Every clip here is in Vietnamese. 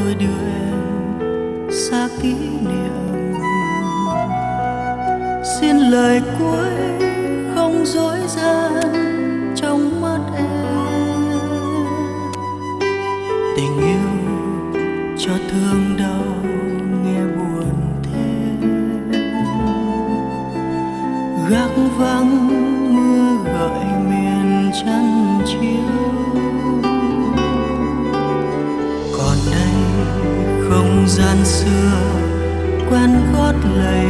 tôi đưa em xa kỷ niệm. Xin lời cuối không dối gian trong mắt em. Tình yêu cho thương đau nghe buồn thêm. Gác vắng mưa gợi miền chăn chiếu. Còn đây không gian xưa quen gót lầy.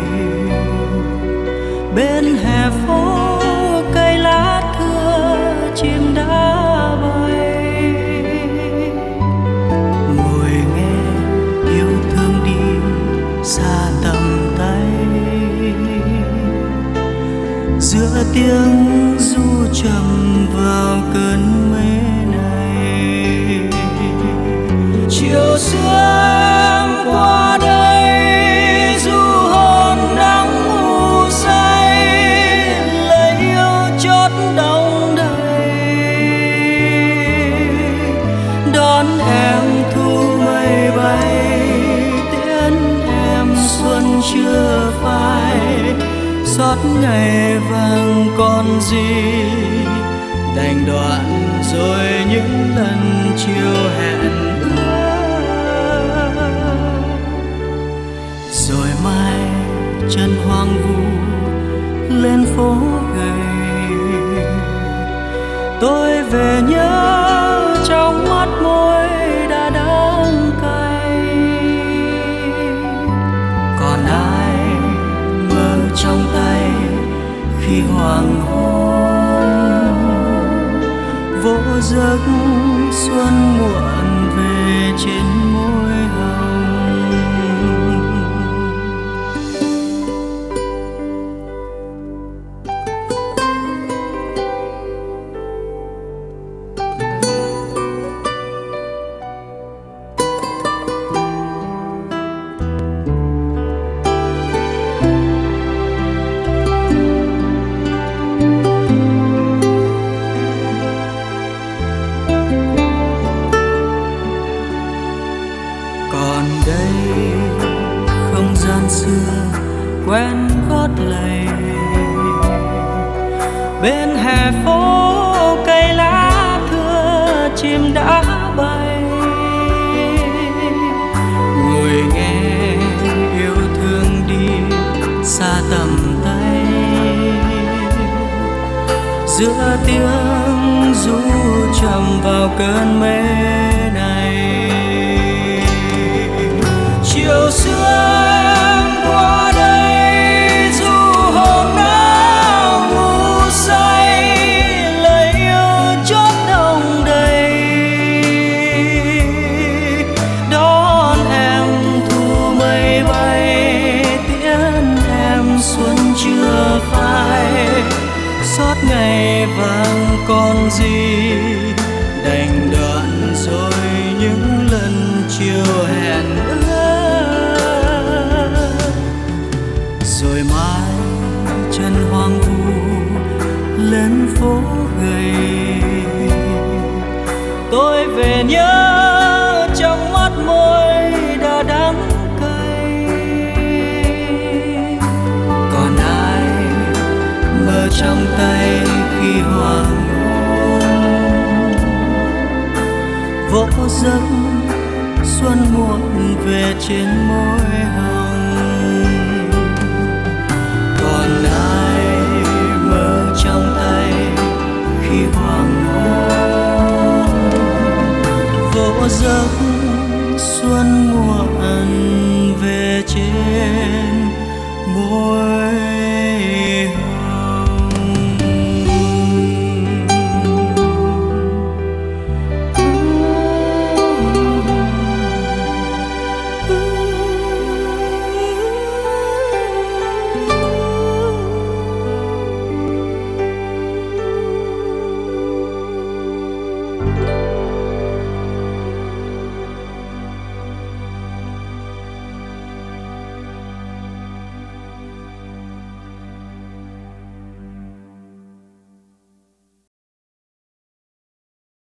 Bên hè phố cây lá thưa chim đã bay. Ngồi nghe yêu thương đi xa tầm tay. Giữa tiếng ru trầm vào cơn mê này. Chiều xưa em qua đây du hồn nắng u say. Lời yêu chót đong đầy. Đón em thu mây bay. Tiễn em xuân chưa phai. Xót ngày vàng còn gì. Đành đoạn rồi những lần chiều hẹn ước. Rồi mai chân hoang vu lên phố gầy. Tôi về nhớ trong mắt môi đã đắng cay. Còn ai mơ trong tay khi hoàng hôn. Vỗ giấc xuân muộn về trên môi hồng. Còn đây không gian xưa quen gót lầy. Bên hè phố cây lá thưa chim đã bay. Ngồi nghe yêu thương đi xa tầm tay. Giữa tiếng ru trầm vào cơn mê này. Chiều xưa em qua đây du hồn nắng ngủ say. Lời yêu chót đong đầy. Đón em thu mây bay. Tiễn em xuân chưa phai. Xót ngày vàng còn gì. Đành đoạn rồi những lần chiều hẹn ước. Rồi mai chân hoang vu lên phố gầy. Tôi về nhớ trong mắt môi đã đắng cay. Còn ai mơ trong tay khi hoàng hôn. Vỗ giấc xuân muộn về trên môi hồng. Còn ai mơ trong tay khi hoàng hôn. Vỗ giấc xuân muộn về trên môi